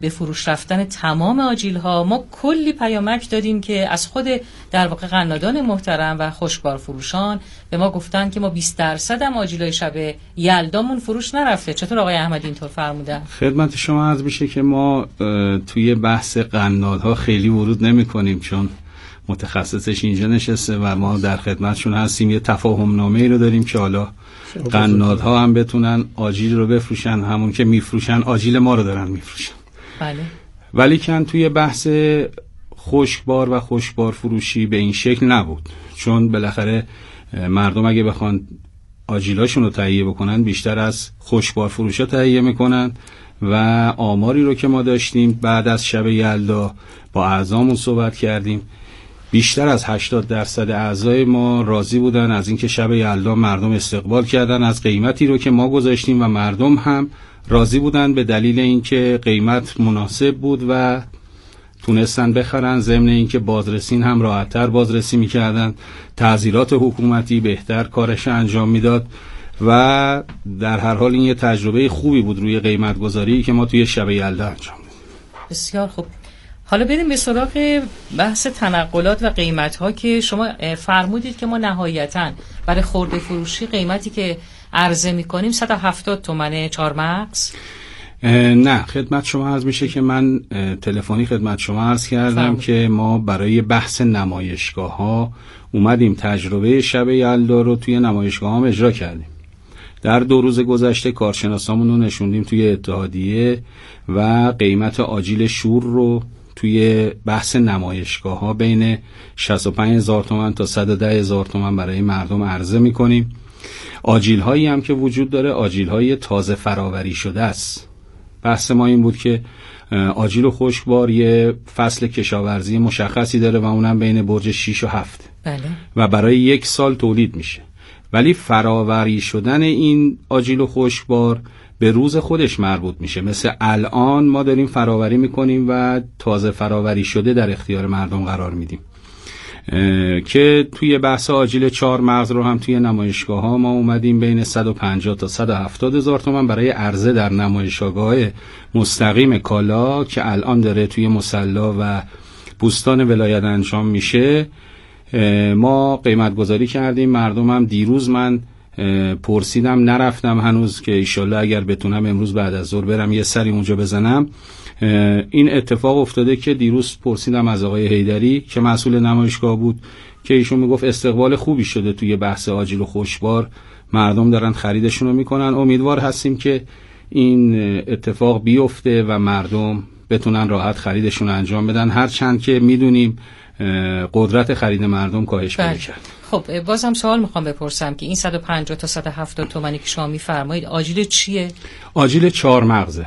به فروش رفتن تمام آجیل ها ما کلی پیامک دادیم که از خود در واقع قنادان محترم و خوشبار فروشان به ما گفتن که ما 20% هم آجیلای شب یلدامون فروش نرفته. چطور آقای احمدی اینطور فرمودن؟ خدمت شما عرض میشه که ما توی بحث قنادها خیلی ورود نمی کنیم چون متخصصش اینجا نشسته و ما در خدمتشون هستیم. یه تفاهم نامه‌ای رو داریم که حالا قنادها هم بتونن آجیل رو بفروشن، همون که میفروشن آجیل ما رو دارن میفروشن. بله. ولی کن توی بحث خشکبار و خوشبار فروشی به این شکل نبود، چون بالاخره مردم اگه بخوان آجیلاشون رو تهیه بکنن بیشتر از خوشبار فروشا تهیه میکنن و آماری رو که ما داشتیم بعد از شب یلدا با اعضامون صحبت کردیم، بیشتر از 80% اعضای ما راضی بودن از اینکه شب یلدا مردم استقبال کردن از قیمتی رو که ما گذاشتیم و مردم هم راضی بودن به دلیل اینکه قیمت مناسب بود و تونستن بخرن، ضمن اینکه بازرسین هم راحت‌تر بازرسی می‌کردن، تعزیرات حکومتی بهتر کارش انجام میداد و در هر حال این یه تجربه خوبی بود روی قیمت گذاری که ما توی شب یلدا انجام دادیم. بسیار خوب. حالا بریم به سراغ بحث تنقلات و قیمت‌ها که شما فرمودید که ما نهایتاً برای خرده فروشی قیمتی که عرضه می‌کنیم 170 تومن 4 مغز. نه، خدمت شما عرض میشه که من تلفنی خدمت شما عرض کردم که ما برای بحث نمایشگاه‌ها اومدیم تجربه شب یلدا رو توی نمایشگاه‌ها هم اجرا کردیم. در 2 روز گذشته کارشناسامون رو نشوندیم توی اتحادیه و قیمت آجیل شور رو توی بحث نمایشگاه‌ها بین 65,000 تومان تا 110,000 تومان برای مردم عرضه می‌کنیم. آجیل‌هایی هم که وجود داره آجیل‌های تازه فراوری شده است. بحث ما این بود که آجیل و خشکبار یه فصل کشاورزی مشخصی داره و اونم بین برج 6 و 7. بله. و برای 1 سال تولید میشه، ولی فراوری شدن این آجیل و خشکبار به روز خودش مربوط میشه. مثل الان ما داریم فراوری میکنیم و تازه فراوری شده در اختیار مردم قرار میدیم که توی بحث آجیل 4 مغز رو هم توی نمایشگاه ها ما اومدیم بین 150 تا 170 هزار تومان برای عرضه در نمایشگاه مستقیم کالا که الان داره توی مصلا و بوستان ولایت انجام میشه ما قیمت گذاری کردیم. مردم هم دیروز من پرسیدم، نرفتم هنوز که ایشالله اگر بتونم امروز بعد از ظهر برم یه سری اونجا بزنم. این اتفاق افتاده که دیروز پرسیدم از آقای حیدری که مسئول نمایشگاه بود که ایشون میگفت استقبال خوبی شده توی بحث آجیل و خشکبار، مردم دارن خریدشون رو میکنن. امیدوار هستیم که این اتفاق بیفته و مردم بتونن راحت خریدشون رو انجام بدن، هرچند که میدونیم قدرت خرید مردم کاهش پیدا کرد. خب بازم سوال میخوام بپرسم که این 150 تا 170 تومانی که شما میفرمایید آجیل چیه؟ آجیل 4 مغزه.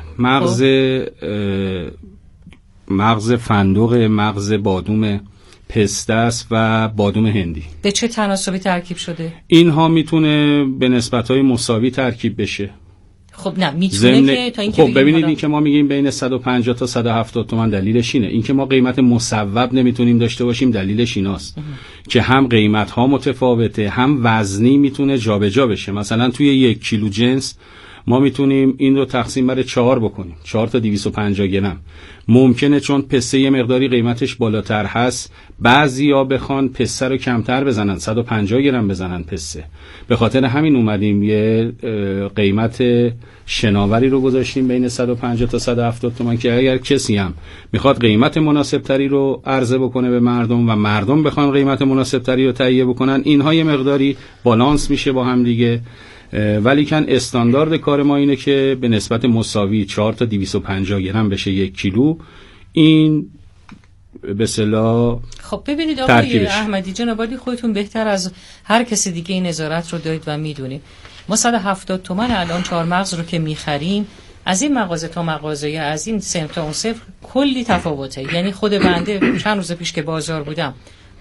مغز فندق، مغز بادوم پسته است و بادوم هندی. به چه تناسبی ترکیب شده؟ اینها میتونه به نسبت‌های مساوی ترکیب بشه. خب نه میتونه که تا اینکه خب ببینید این که ما میگیم بین 150 تا 170 تومان دلیلش اینه. این که ما قیمت مصوب نمیتونیم داشته باشیم دلیلش ایناست که هم قیمت ها متفاوته، هم وزنی میتونه جابجا بشه. مثلا توی 1 کیلو جنس ما میتونیم این رو تقسیم بر 4 بکنیم، 4 تا 250 گرم. ممکنه چون پسته یه مقداری قیمتش بالاتر هست بعضیا بخوان پسته رو کمتر بزنن، 150 گرم بزنن پسته. به خاطر همین اومدیم یه قیمت شناوری رو گذاشتیم بین 150 تا 170 تومان که اگر کسی هم میخواد قیمت مناسب تری رو عرضه بکنه به مردم و مردم بخوان قیمت مناسب تری رو تهیه بکنن، اینها یه مقداری بالانس میشه با هم دیگه. ولی کن استاندارد کار ما اینه که به نسبت مساوی 4 تا 250 گرم بشه 1 کیلو. این به اصطلاح خب ببینید آقای احمدی جناب عالی، خودتون بهتر از هر کسی دیگه این نظارت رو دارید و میدونید. ما 170 تومان الان 4 مغز رو که میخریم از این مغازه تا مغازه یا از این صنف تا اون صنف کلی تفاوته. یعنی خود بنده چند روز پیش که بازار بودم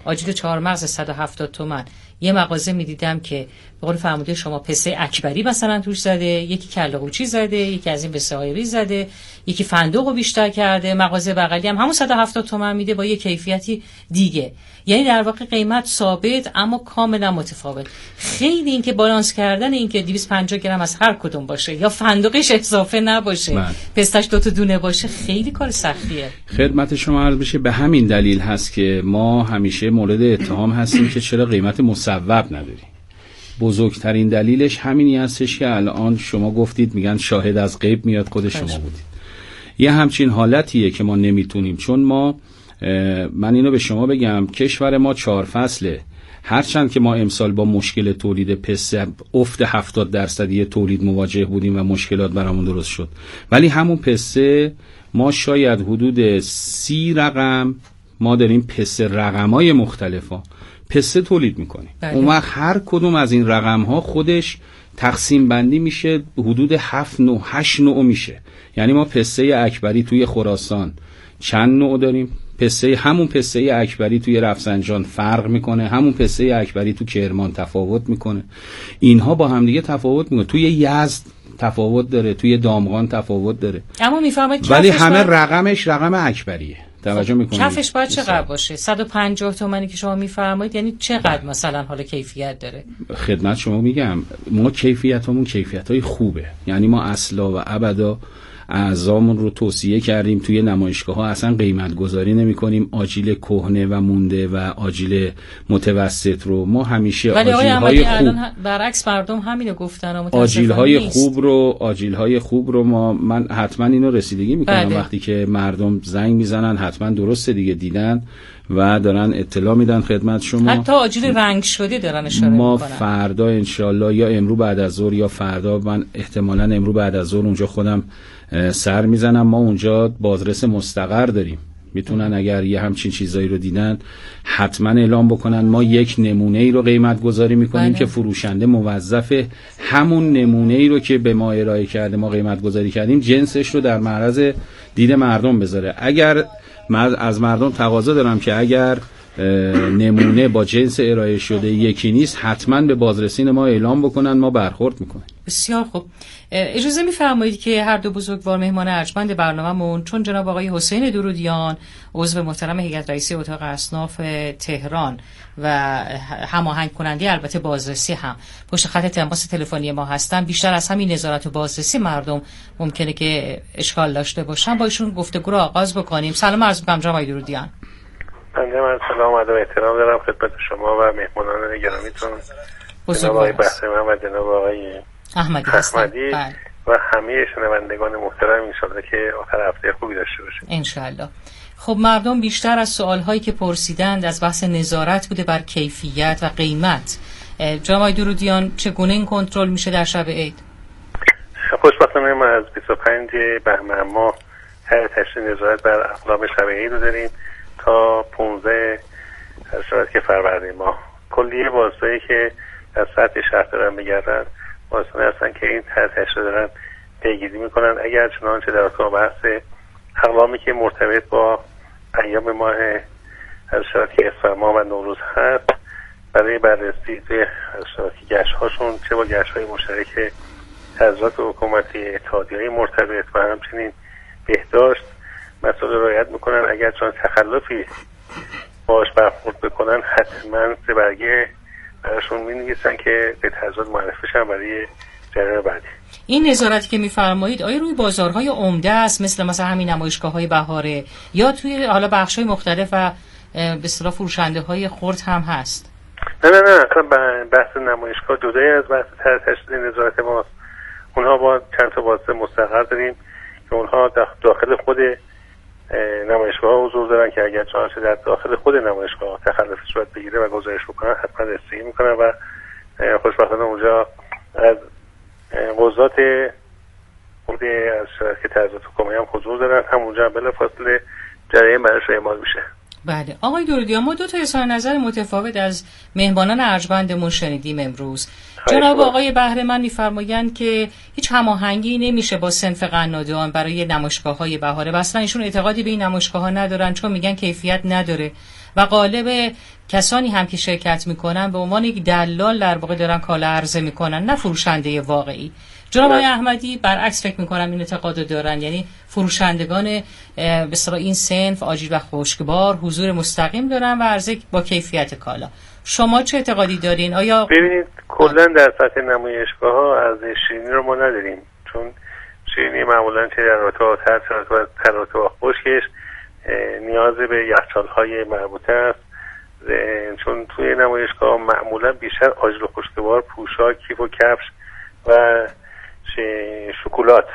آجیل 4 مغز 170 تومان یه مغازه میدیدم که به قول فرموده شما پسته اکبری مثلا توش زده، یکی کله قوچی زده، یکی از این پسته های ریز زده، یکی فندق رو بیشتر کرده، مغازه بغلی هم همون 170 تومان میده با یه کیفیتی دیگه. یعنی در واقع قیمت ثابت اما کاملا متفاوت. خیلی این که بالانس کردن این که 250 گرم از هر کدوم باشه یا فندقش اضافه نباشه، پستش 2 تا دونه باشه، خیلی کار سختیه. خدمت شما عرض بشه به همین دلیل هست که ما همیشه مورد اتهام هستیم که چرا قیمت مصوب نداریم. بزرگترین دلیلش همینی هستش که الان شما گفتید، میگن شاهد از غیب میاد، خود شما بودید. یه همچین حالتیه که ما نمیتونیم، چون ما من اینو به شما بگم کشور ما 4 فصله. هرچند که ما امسال با مشکل تولید پسته افت 70% تولید مواجه بودیم و مشکلات برامون درست شد، ولی همون پسته ما شاید حدود 30 رقم ما داریم پسته رقمای مختلفا پسته تولید میکنیم. اون وقت هر کدوم از این رقمها خودش تقسیم بندی میشه حدود 7 نوع 8 نوع میشه. یعنی ما پسته اکبری توی خراسان چند نوع داریم، همون پسته اکبری توی رفسنجان فرق میکنه، همون پسته اکبری تو کرمان تفاوت میکنه، اینها با هم دیگه تفاوت میکنه، توی یزد تفاوت داره، توی دامغان تفاوت داره، اما میفهمید ولی همه رقمش رقم اکبریه. توجه میکنید کفش باید چقدر باشه؟ 150 تومانی که شما میفرمایید یعنی چقدر مثلا حالا کیفیت داره؟ خدمت شما میگم ما کیفیتمون کیفیتای خوبه. یعنی ما اصلا و ابدا اعضامون رو توصیه کردیم توی نمایشگاه‌ها اصلا قیمت گذاری نمی‌کنیم. آجیل کهنه و مونده و آجیل متوسط رو ما همیشه آجیل‌های خوب، برعکس مردم همینو گفتن، آجیل‌های خوب رو من حتما اینو رسیدگی می‌کنم وقتی که مردم زنگ میزنن حتما درسته دیگه، دیدن و دارن اطلاع میدن خدمت شما. حتی آجیل رنگ شده دارن اشاره میکنن. ما فردا انشالله یا امرو بعد از ظهر یا فردا، من احتمالاً امرو بعد از ظهر اونجا خودم سر میزنم. ما اونجا بازرس مستقر داریم، میتونن اگر یه همچین چیزایی رو دیدن حتما اعلام بکنن. ما یک نمونه ای رو قیمت گذاری میکنیم که فروشنده موظف همون نمونه ای رو که به ما ارائه کرده ما قیمت گذاری کردیم جنسش رو در معرض دید مردم بذاره. اگر من از مردم تقاضا دارم که اگر نمونه با جنس ارائه شده یکی نیست حتما به بازرسین ما اعلام بکنن، ما برخورد میکنیم. بسیار خوب. اجازه میفرمایید که هر دو بزرگوار مهمان ارجمند برنامه‌مون، چون جناب آقای حسین درودیان عضو محترم هیئت رئیسه اتاق اصناف تهران و هماهنگ کننده البته بازرسی هم پشت خط تماس تلفنی ما هستن، بیشتر از همین نظارت و بازرسی مردم ممکنه که اشکال داشته باشن، با ایشون گفتگو رو آغاز بکنیم. سلام عرض می‌کنم جناب آقای درودیان. من سلام و ادب احترام دارم خدمت شما و مهمانان گرامیتون، جناب آقای بهرمی و جناب آقای احمدی و همه شنوندگان محترم. انشالله که آخر هفته خوبی داشته باشیم انشالله. خب مردم بیشتر از سوالهایی که پرسیدند از بحث نظارت بوده بر کیفیت و قیمت. جناب آقای درودیان چگونه این کنترل میشه در شب عید؟ خوشبختانه ما از 25 بهمن ما تشریح نظارت بر اقلام شب عید رو داریم تا 15 شبت که فروردین ماه. کلیه واسطه‌ای که از سطح شهر دارن میگردن واسطه هستن که این تشریح دارن پیگیری میکنن. اگر چنانچه در اتاق بحث اقلامی که مرتبط با ایام ماه شبت که اسفند ماه و نوروز هست برای بررسی شبت گشت هاشون، چه با گشت های مشترک حضرات حکومتی، اتحادیه‌های مرتبط و همچنین بهداشت مسئول رعایت میکنن. اگر چون تخلفی باش برخورد بکنن حتما سه برگه براشون می‌نویسن که به تضاد معرفی شن برای جریان بعدی. این نظارتی که می‌فرمایید آیا روی بازارهای عمده است مثل همین نمایشگاه‌های بهاره یا توی حالا بخش‌های مختلف و به اصطلاح فروشنده‌های خرد هم هست؟ نه اصلا بحث نمایشگاه جدای از بحث تشریح نظارت ماست. اونها با چند تا واسطه مستقر داریم که اونها داخل خود نمایشگاه حضور دارن که اگر چانسه در داخل خود نمایشگاه تخلف صورت بگیره و گزارش بکنن حتما رسیدگی میکنن و خوشبختانه اونجا از قضات خود از شرکت حضرات حکومتی هم حضور دارن، هم اونجا بلافاصله جریان براش اعمال میشه. بله آقای درودیان، ما دو تا اظهار نظر متفاوت از مهمانان ارجمندمون شنیدیم امروز. جناب آقای بهرهمند می‌فرمایند که هیچ هماهنگی نمیشه با صنف قنادان برای نمایشگاه‌های بهاره. اصلا ایشون اعتقادی به این نمایشگاه‌ها ندارن چون میگن کیفیت نداره و غالب کسانی هم که شرکت میکنن به عنوان یک دلال در واقع دارن کالا عرضه میکنن، نه فروشنده واقعی. جناب آقای احمدی برعکس فکر میکنم این اعتقادو دارن، یعنی فروشندگان به اصطلاح این صنف آجیل و خشکبار حضور مستقیم دارن و عرضه با کیفیت کالا. شما چه اعتقادی دارین؟ آیا ببینید کلا در سطح نمایشگاه‌ها از شیرینی رو ما نداریم، چون شیرینی معمولا چه در رابطه با تراتب و خشکش نیاز به یخچال‌های مربوطه است، چون توی نمایشگاه معمولا بیشتر آجیل و خشکبار، پوشاک، کیف و کفش و شکلات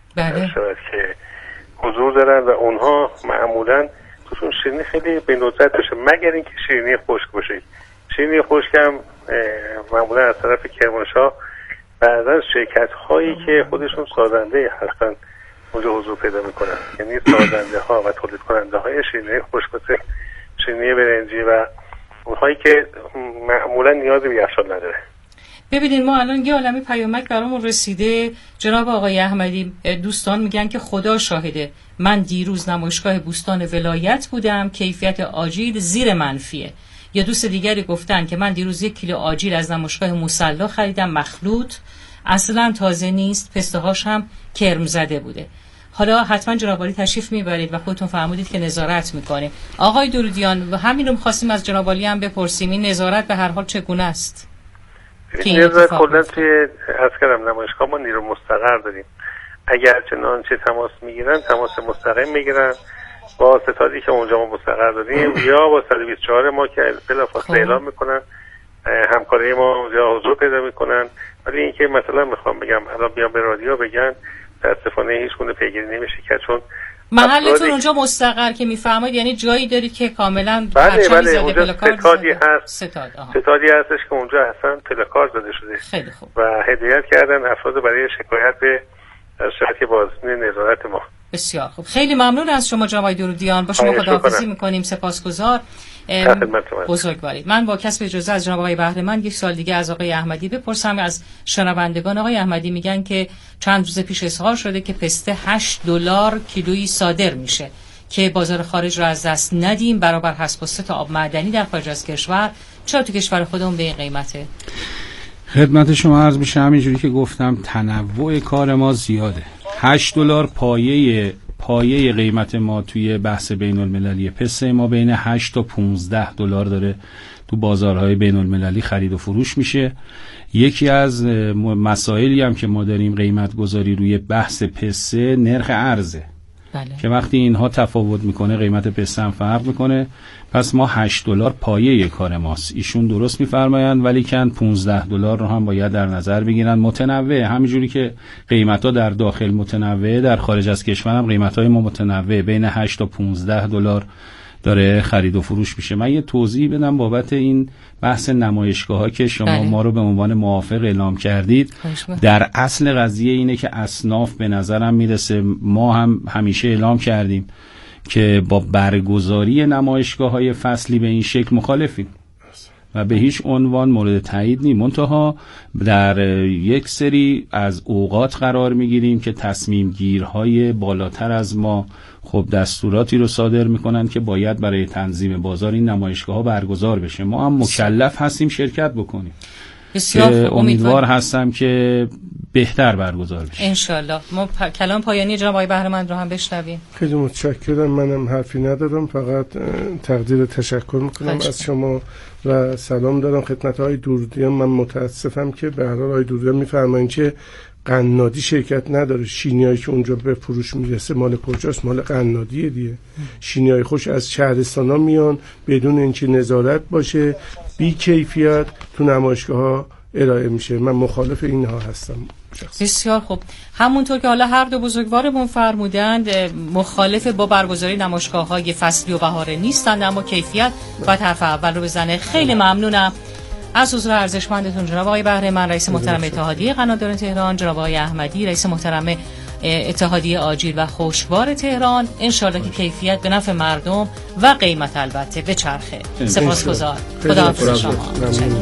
که حضور دارن و اونها معمولا توشون شیرینی خیلی به ندرت باشه، مگر اینکه شیرینی خشک باشه. شیرینی خشک هم معمولا از طرف کرمانشاه بعد از شرکت هایی که خودشون سازنده هستن اونجا حضور پیدا میکنن، یعنی سازنده ها و تولید کننده های شیرینی خشک مثل شیرینی برنجی و اونهایی که معمولا نیاز به یخچال نداره. ببینید ما الان یه عالمه پیامک برامون رسیده. جناب آقای احمدی، دوستان میگن که خدا شاهده من دیروز نمایشگاه بوستان ولایت بودم، کیفیت آجیل زیر منفیه. یا دوست دیگری گفتن که من دیروز 1 کیلو آجیل از نمایشگاه مصلا خریدم، مخلوط، اصلا تازه نیست، پسته هاش هم کرم زده بوده. حالا حتما جناب عالی تشریف میبرید و خودتون فرمودید که نظارت میکنیم. آقای درودیان، و همین رو می‌خواستیم از جناب عالی هم بپرسیم، این نظارت به هر حال چگونه است؟ نظارت کلا توی عسکرم نمایشگاه ما نیرو مستقر داریم. اگر چنانچه تماس میگیرن تماس مستقیم میگیرن با ستادی که اونجا ما مستقر داریم یا با 124 ما که بلافاصله اعلام میکنن، همکاری ما اونجا حضور پیدا میکنن. ولی اینکه مثلا میخوام بگم الان بیان به رادیو بگن متاسفانه هیچ گونه پیگیری نمیشه که چون محلتون اونجا مستقر که میفرمایید یعنی جایی دارید که کاملا بله اونجا ستادی هست، ستادی هستش که اونجا اصلا پلاکارد داده شده. خیلی خوب. و هدایت کردن افراد برای شکایت به شرکت بازنشسته نظارت ما. بسیار خوب، خیلی ممنون از شما جناب درودیان، با شما خداحافظی میکنیم، سپاسگزار، بزرگوارید. من با کسب اجازه از جناب آقای بهرهمند یک سال دیگه از آقای احمدی بپرسم. از شنوندگان آقای احمدی میگن که چند روز پیش اظهار شده که پسته $8 کیلویی صادر میشه که بازار خارج رو از دست ندیم، برابر هست با 3 تا آب معدنی در خارج از کشور. چرا تو کشور خودمون به این قیمته؟ خدمت شما عرض میشه همینجوری که گفتم تنوع کار ما زیاده. $8 پایه قیمت ما توی بحث بین المللی پسته ما بین 8 تا $15 داره تو بازارهای بین المللی خرید و فروش میشه. یکی از مسائلی هم که ما داریم قیمت گذاری روی بحث پسته نرخ ارزه. بله. که وقتی اینها تفاوت میکنه قیمت پسته هم فرق میکنه. پس ما $8 پایه کار ماست. ایشون درست میفرمایند، ولی کن $15 رو هم باید در نظر بگیرن. متنوع، همینجوری که قیمتا در داخل متنوع، در خارج از کشور هم قیمتای ما متنوع، بین 8 تا $15 داره خرید و فروش میشه. من یه توضیح بدم بابت این بحث نمایشگاه‌ها که شما ما رو به عنوان موافق اعلام کردید. در اصل قضیه اینه که اصناف به نظرم میرسه، ما هم همیشه اعلام کردیم که با برگزاری نمایشگاه‌های فصلی به این شکل مخالفیم و به هیچ عنوان مورد تایید نیم. منتها در یک سری از اوقات قرار میگیریم که تصمیم گیرهای بالاتر از ما خب دستوراتی رو صادر میکنن که باید برای تنظیم بازار این نمایشگاه‌ها برگزار بشه. ما هم مکلف هستیم شرکت بکنیم. بسیار امیدوار هستم که بهتر برگزار بشه انشالله. ما کلام پایانی جناب آقای بهرهمند رو هم بشنویم. خیلی متشکرم. منم حرفی ندارم، فقط تقدیر تشکر میکنم از شما و سلام دارم خدمت های درودیان. من متاسفم که به هر حال های درودیان میفرمایید که قنادی شرکت نداره. شینیایی که اونجا به فروش میرسه مال کجاست؟ مال قنادیه دیگه. شینیای خوش از شهرستانا میان بدون اینکه نظارت باشه، بی کیفیت تو نمایشگاه‌ها ارائه میشه. من مخالف اینها هستم. بسیار خوب. همونطور که حالا هر دو بزرگوارمون فرمودند مخالف با برگزاری نمایشگاه‌های فصلی و بهاره نیستند، اما کیفیت باید حرف اول رو بزنه. خیلی ممنونم از حضور ارزشمندتون جناب آقای بهرهمند، رئیس محترم اتحادیه قنادان تهران، جناب آقای احمدی، رئیس محترم اتحادیه آجیل و خوشبار تهران، انشالله که کیفیت به نفع مردم و قیمت البته به چرخه. سپاسگزار. خداحافظ شما.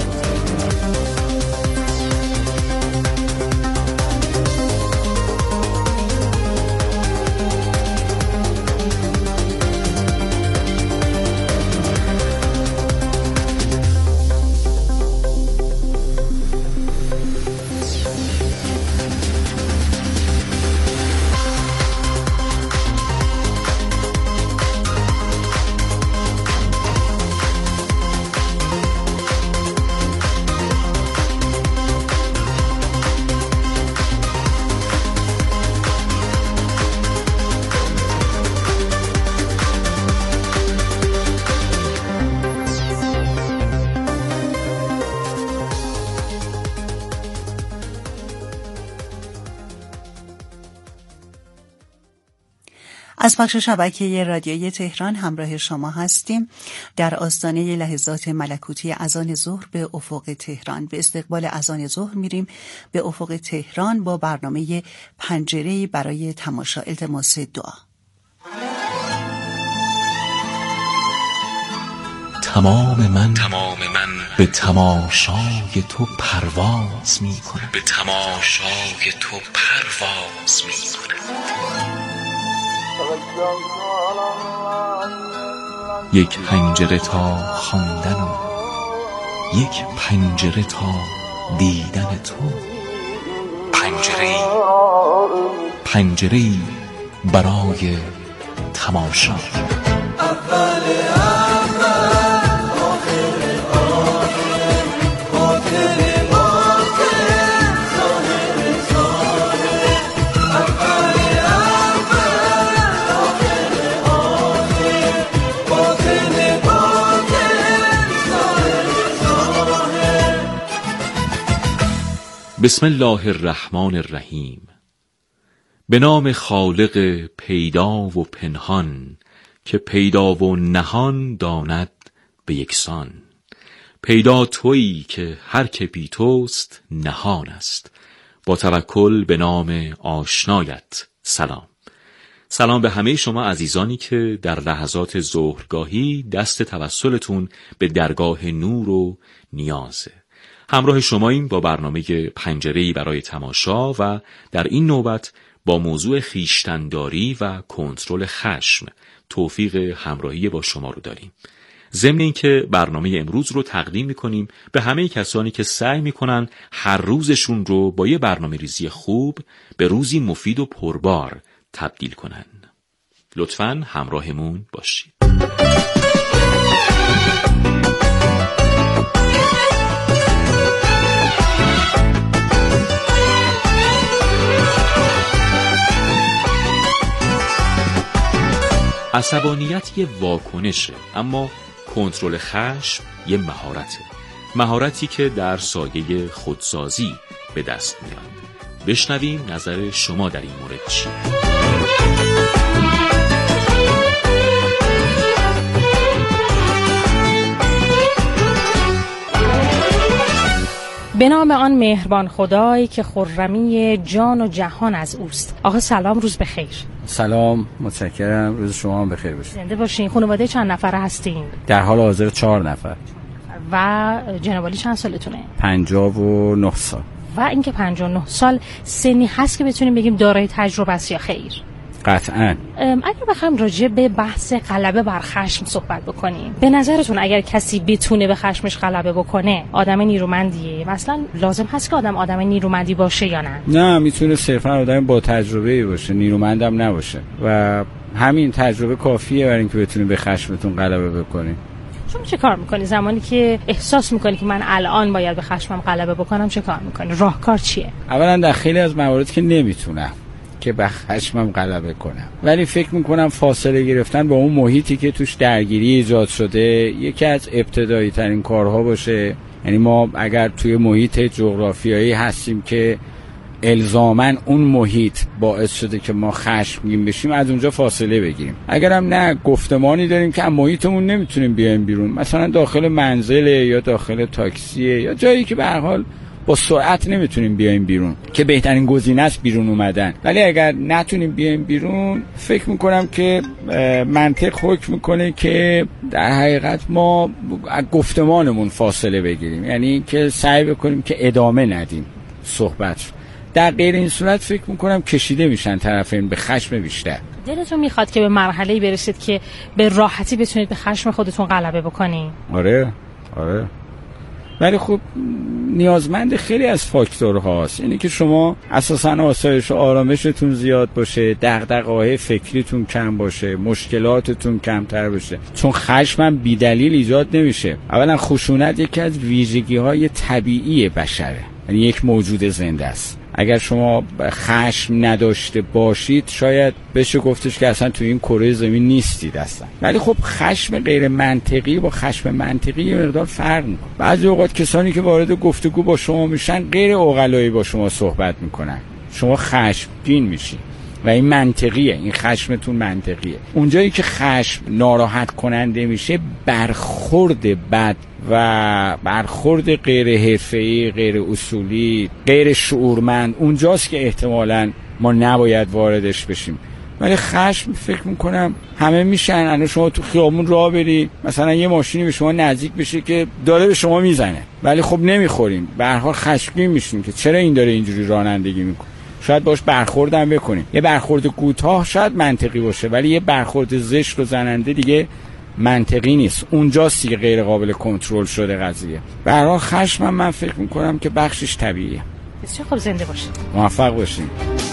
از بخش شبکه رادیویی تهران همراه شما هستیم. در آستانه لحظات ملکوتی اذان ظهر به افق تهران، به استقبال اذان ظهر میریم به افق تهران با برنامه پنجره‌ای برای تماشا. التماس دعا. تمام من به تماشای تو پرواز می کنم. یک پنجره تا خواندن و یک پنجره تا دیدن تو. پنجره‌ای برای تماشا. بسم الله الرحمن الرحیم. به نام خالق پیدا و پنهان، که پیدا و نهان داند به یکسان. پیدا تویی که هر که بی توست نهان است. با توکل به نام آشنایت سلام. سلام به همه شما عزیزانی که در لحظات ظهرگاهی دست توسلتون به درگاه نور و نیازه. همراه شماییم با برنامه پنجره‌ای برای تماشا و در این نوبت با موضوع خویشتن‌داری و کنترل خشم توفیق همراهی با شما رو داریم. ضمن اینکه برنامه امروز رو تقدیم می‌کنیم به همه کسانی که سعی می‌کنن هر روزشون رو با یه برنامه‌ریزی خوب به روزی مفید و پربار تبدیل کنن. لطفاً همراهمون باشید. عصبانیت یه واکنشه، اما کنترل خشم یه مهارته. مهارتی که در سایه خودسازی به دست میاد. بشنویم نظر شما در این مورد چیه؟ به نام آن مهربان خدایی که خرمی جان و جهان از اوست. آقا سلام، روز بخیر. سلام، متشکرم. روز شما هم بخیر باشه. زنده باشین. خانواده چند نفره هستین؟ در حال حاضر 4 نفر. و جنابالی چند سالتونه؟ 59 سال. و اینکه 59 سال سنی هست که بتونیم بگیم دارای تجربه است یا خیر؟ قطعاً. اگر بخوایم راجع به بحث غلبه بر خشم صحبت بکنیم، به نظرتون اگر کسی بتونه به خشمش غلبه بکنه آدم نیرومندیه؟ مثلا لازم هست که آدم نیرومندی باشه یا نه؟ نه، میتونه صرفا آدم با تجربه باشه، نیرومندم نباشه و همین تجربه کافیه برای اینکه بتونی به خشمتون غلبه بکنی. شما چه کار میکنی زمانی که احساس میکنی که من الان باید به خشمم غلبه بکنم؟ چه کار میکنی؟ راهکار چیه؟ اولا در خیلی از موارد که نمیتونم که به خشمم غلبه کنم، ولی فکر میکنم فاصله گرفتن با اون محیطی که توش درگیری ایجاد شده یکی از ابتدایی ترین کارها باشه. یعنی ما اگر توی محیط جغرافیایی هستیم که الزاماً اون محیط باعث شده که ما خشمگین بشیم، از اونجا فاصله بگیریم. اگرم نه، گفتمانی داریم که از محیطمون نمیتونیم بیایم بیرون، مثلا داخل منزل یا داخل تاکسیه یا جایی که به هر حال با سرعت نمیتونیم بیایم بیرون که بهترین گزینه است بیرون اومدن. ولی اگر نتونیم بیایم بیرون، فکر میکنم که منطق حکم میکنه که در حقیقت ما از گفتمانمون فاصله بگیریم، یعنی که سعی بکنیم که ادامه ندیم صحبت. در غیر این صورت فکر میکنم کشیده میشن طرفین به خشم بیشتر. دلتون میخواد که به مرحله‌ای برسید که به راحتی بتونید به خشم خودتون غلبه بکنید؟ آره. ولی خب نیازمند خیلی از فاکتورهاست. یعنی که شما اساساً آسایش و آرامشتون زیاد باشه، دغدغه‌های فکریتون کم باشه، مشکلاتتون کمتر باشه. چون خشم هم بی‌دلیل ایجاد نمیشه. اولا خشونت یکی از ویژگی‌های طبیعی بشره، یعنی یک موجود زنده است. اگر شما خشم نداشته باشید شاید بشه گفتش که اصلا تو این کره زمین نیستید اصلا. ولی خب خشم غیر منطقی با خشم منطقی یه مقدار فرق میکنه. بعضی اوقات کسانی که وارد گفتگو با شما میشن غیر عقلایی با شما صحبت میکنن، شما خشمگین میشی و این منطقیه، این خشمتون منطقیه. اونجایی که خشم ناراحت کننده میشه، برخورد بد و برخورد غیر حرفه‌ای، غیر اصولی، غیر شعورمند، اونجاست که احتمالاً ما نباید واردش بشیم. ولی خشم فکر میکنم همه میشن. الان شما تو خیابون راه بری، مثلا یه ماشینی به شما نزدیک بشه که داره به شما میزنه، ولی خب نمیخوریم، به هر حال خشمگین میشین که چرا این داره اینجوری رانندگی میکنه. شاید باش برخوردم بکنیم. یه برخورد کوتاه شاید منطقی باشه، ولی یه برخورد زشت و زننده دیگه منطقی نیست. اونجاست که غیر قابل کنترل شده قضیه. به هر حال خشم من فکر میکنم که بخشش طبیعیه. بسیار خوب، زنده باشید، موفق باشید.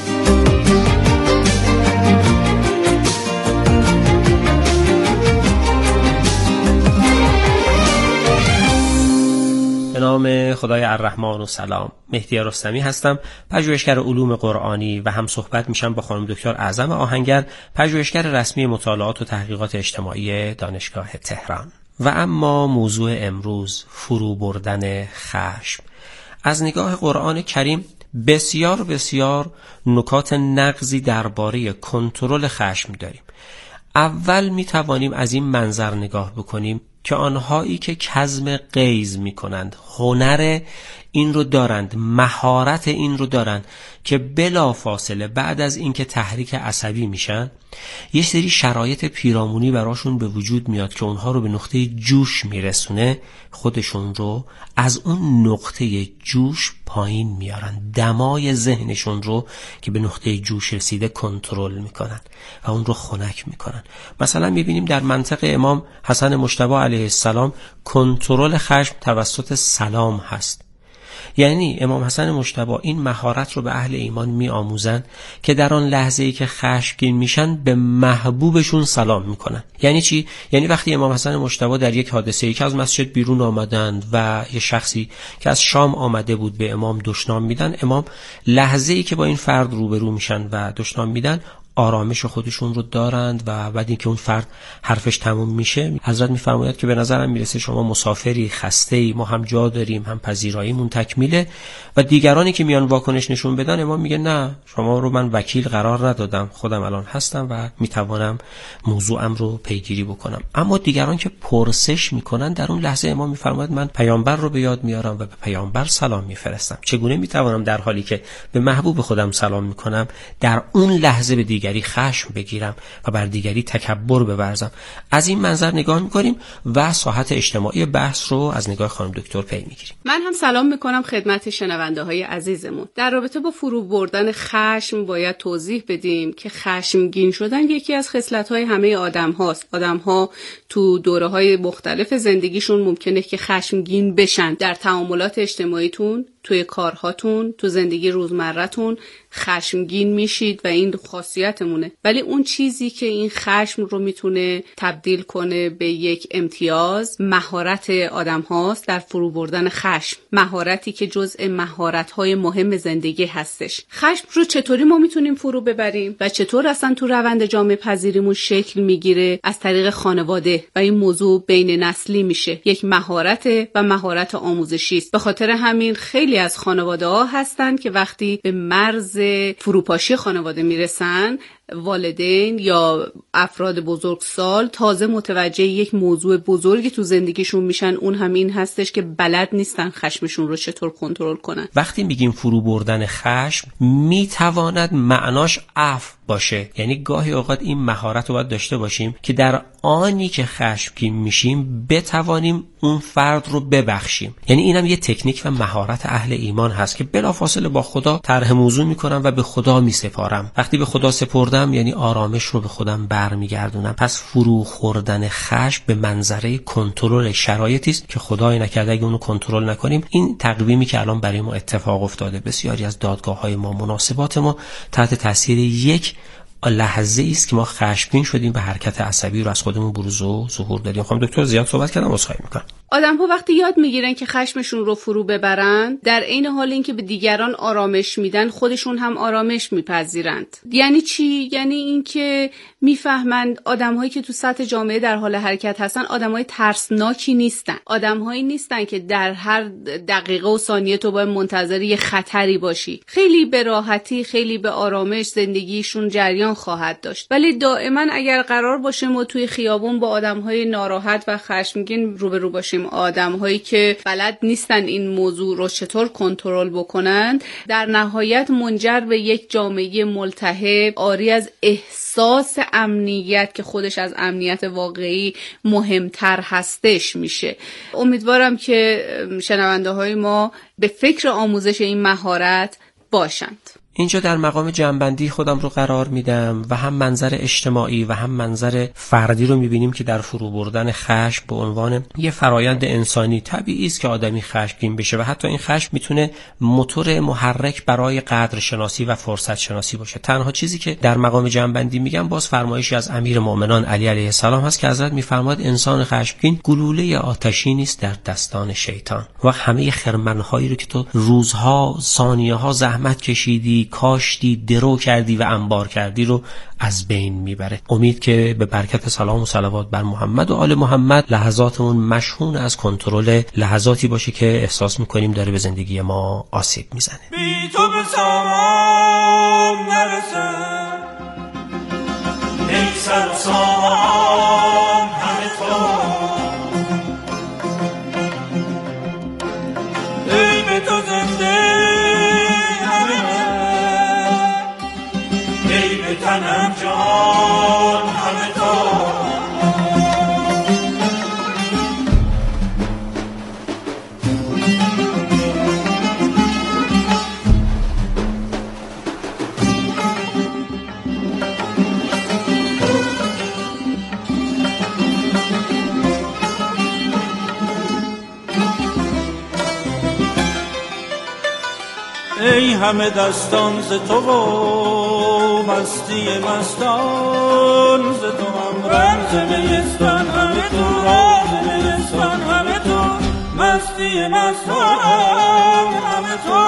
به نام خدای الرحمن و سلام. مهدی رستمی هستم، پژوهشگر علوم قرآنی و هم صحبت میشم با خانم دکتر اعظم آهنگر، پژوهشگر رسمی مطالعات و تحقیقات اجتماعی دانشگاه تهران. و اما موضوع امروز فرو بردن خشم. از نگاه قرآن کریم بسیار نکات نقضی درباره کنترل خشم داریم. اول میتوانیم از این منظر نگاه بکنیم که آنهایی که کظم غیظ میکنند هنر این رو دارند، مهارت این رو دارند که بلا فاصله بعد از اینکه تحریک عصبی میشن یه سری شرایط پیرامونی براشون به وجود میاد که اونها رو به نقطه جوش میرسونه، خودشون رو از اون نقطه جوش پایین میارن، دمای ذهنشون رو که به نقطه جوش رسیده کنترل میکنن و اون رو خنک میکنن. مثلا میبینیم در منطق امام حسن مجتبی علیه السلام کنترل خشم توسط سلام هست. یعنی امام حسن مجتبی این مهارت رو به اهل ایمان می آموزن که در آن لحظه‌ای که خشمگین میشن به محبوبشون سلام میکنن. یعنی چی؟ یعنی وقتی امام حسن مجتبی در یک حادثه‌ای که از مسجد بیرون آمدند و یه شخصی که از شام آمده بود به امام دشنام میدن، امام لحظه‌ای که با این فرد روبرو میشن و دشنام میدن آرامش خودشون رو دارند و بعد اینکه اون فرد حرفش تموم میشه حضرت میفرماید که به نظرم میرسه شما مسافری، خسته‌ای، ما هم جا داریم، هم پذیراییمون تکمیله. و دیگرانی که میان واکنش نشون بدن امام میگه نه، شما رو من وکیل قرار ندادم، خودم الان هستم و میتوانم موضوعم رو پیگیری بکنم. اما دیگران که پرسش میکنن در اون لحظه امام میفرماید من پیامبر رو به یاد میارم و به پیامبر سلام میفرستم. چگونه میتوانم در حالی که به محبوب خودم سلام میکنم در اون لحظه به دیگری خشم بگیرم و بر دیگری تکبر بورزم؟ از این منظر نگاه میکنیم و ساحت اجتماعی بحث رو از نگاه خانم دکتر پی میگیریم. من هم سلام میکنم خدمت شنونده های عزیزمون. در رابطه با فرو بردن خشم باید توضیح بدیم که خشمگین شدن یکی از خصلت‌های همه آدم هاست. آدم ها تو دوره‌های مختلف زندگیشون ممکنه که خشمگین بشن. در تعاملات اجتماعیتون، توی کارهاتون، تو زندگی روزمره‌تون خشمگین میشید و این خاصیتمونه. ولی اون چیزی که این خشم رو میتونه تبدیل کنه به یک امتیاز، مهارت آدم هاست در فرو بردن خشم. مهارتی که جزء مهارت‌های مهم زندگی هستش. خشم رو چطوری ما میتونیم فرو ببریم و چطور اصلا تو روند جامعه پذیریمون شکل میگیره؟ از طریق خانواده و این موضوع بین نسلی میشه. یک مهارت و مهارت آموزشی است. به خاطر همین خیلی از خانواده‌ها هستن که وقتی به مرز فروپاشی خانواده میرسن والدین یا افراد بزرگسال تازه متوجه یک موضوع بزرگی تو زندگیشون میشن، اون هم این هستش که بلد نیستن خشمشون رو چطور کنترل کنن. وقتی میگیم فرو بردن خشم میتواند معناش عفو باشه، یعنی گاهی اوقات این مهارت رو باید داشته باشیم که در آنی که خشمگین میشیم بتوانیم اون فرد رو ببخشیم. یعنی اینم یه تکنیک و مهارت اهل ایمان هست که بلافاصله با خدا طرح موضوع میکنم و به خدا میسپارم. وقتی به خدا سپردم یعنی آرامش رو به خودم برمیگردونم. پس فرو خوردن خشم به منظره کنترل شرایطی است که خدای نکرده اگه اونو کنترل نکنیم، این تقویمی که الان برای ما اتفاق افتاده، بسیاری از دادگاه‌های ما، مناسبات ما تحت تاثیر یک لحظه است که ما خشمگین شدیم و حرکت عصبی رو از خودمون بروز و ظهور دادیم. خانم دکتر زیاد صحبت کردم، عذرخواهی میکنم. آدم‌ها وقتی یاد میگیرن که خشمشون رو فرو ببرن، در عین حال اینکه به دیگران آرامش میدن، خودشون هم آرامش میپذیرند. یعنی چی؟ یعنی اینکه میفهمند آدم‌هایی که تو سطح جامعه در حال حرکت هستن آدم‌های ترسناکی نیستن. آدم‌هایی نیستن که در هر دقیقه و ثانیه تو باید منتظر یه خطری باشی. خیلی به راحتی، خیلی به آرامش زندگیشون جریان خواهد داشت. ولی دائما اگر قرار باشه ما توی خیابون با آدم‌های ناراحت و خشمگین روبرو باشیم، آدم‌هایی که بلد نیستن این موضوع رو چطور کنترل بکنن، در نهایت منجر به یک جامعه ملتهب عاری از احساس امنیت که خودش از امنیت واقعی مهمتر هستش میشه. امیدوارم که شنونده‌های ما به فکر آموزش این مهارت باشند. اینجا در مقام جنبندی خودم رو قرار میدم و هم منظر اجتماعی و هم منظر فردی رو میبینیم که در فرو بردن خشم به عنوان یه فرایند انسانی طبیعی است که آدمی خشمگین بشه و حتی این خشم میتونه موتور محرک برای قدر شناسی و فرصت شناسی باشه. تنها چیزی که در مقام جنبندی میگم باز فرمایشی از امیر مؤمنان علی علیه السلام هست که حضرت میفرماد انسان خشمگین گلوله آتشین است در دستان شیطان. و همه خرمن‌هایی رو که تو روزها، ثانیه‌ها زحمت کشیدی، کاشتی، درو کردی و انبار کردی رو از بین میبره. امید که به برکت سلام و صلوات بر محمد و آل محمد لحظاتمون مشحون از کنترل لحظاتی باشه که احساس میکنیم داره به زندگی ما آسیب میزنه. بی تو به سامان نرسم، ای سر و سامان همه تو، ای به تو زنده تنم جان همه تو. ای همه دستان ز تو و مستی مستان ز تو، هم رمز میستان همه تو، راز میستان همه تو، مستی مستان همه تو.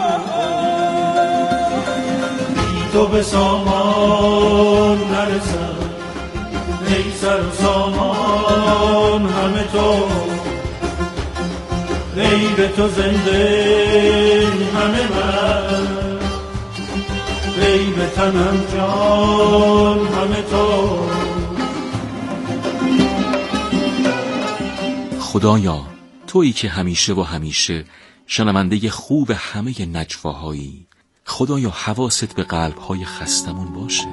بی تو به سامان نرسم، ای سر و سامان همه تو، ای به تو زنده همه من، ای به تنم جان همه تو. خدایا تویی که همیشه و همیشه شنونده خوب همه نجواهایی، خدایا حواست به قلبهای خستمون باشه.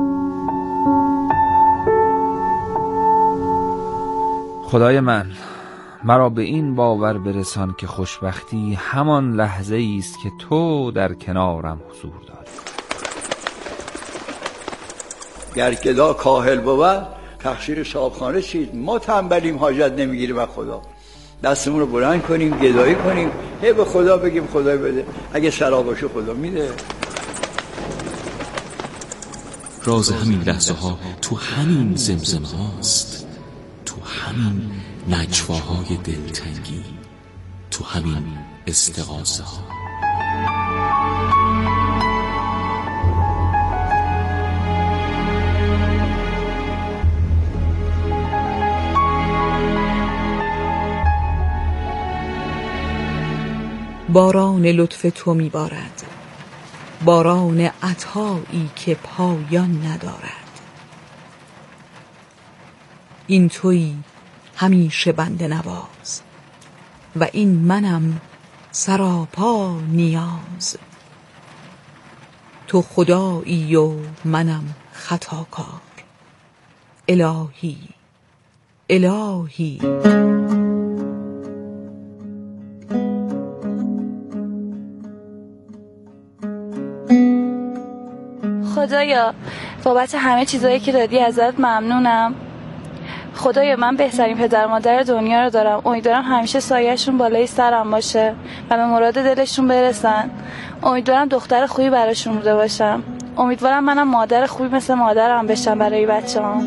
خدای من مرا به این باور برسان که خوشبختی همان لحظه است که تو در کنارم حضور داری. گر گدا کاهل بود تقصیر صاحبخانه چیست؟ ما تنبلیم حاجت نمیگیریم از خدا. دستمون رو بلند کنیم، گدایی کنیم، هی به خدا بگیم خدای بده، اگه سرا باشه خدا میده. راز همین لحظه ها تو همین زمزمه هاست، تو همین نجواهای دلتنگی، تو همین استغاثه ها. باران لطف تو میبارد، باران عطایی که پایان ندارد. این تویی همیشه بنده نواز و این منم سراپا نیاز. تو خدایی و منم خطاکار. الهی الهی. خدایا بابت همه چیزایی که دادی ازت ممنونم. خدایا من بهترین پدر مادر دنیا رو دارم. امیدوارم همیشه سایه‌شون بالای سرم باشه و به مراد دلشون برسن. امیدوارم دختر خوبی براشون بوده باشم. امیدوارم منم مادر خوبی مثل مادرم بشم برای بچه‌ام.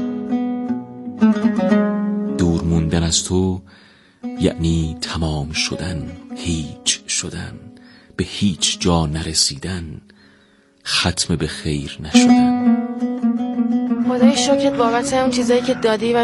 دور موندن از تو یعنی تمام شدن، هیچ شدن، به هیچ جا نرسیدن، ختم به خیر نشدن. خدای شکرت بابت اون چیزایی که دادی و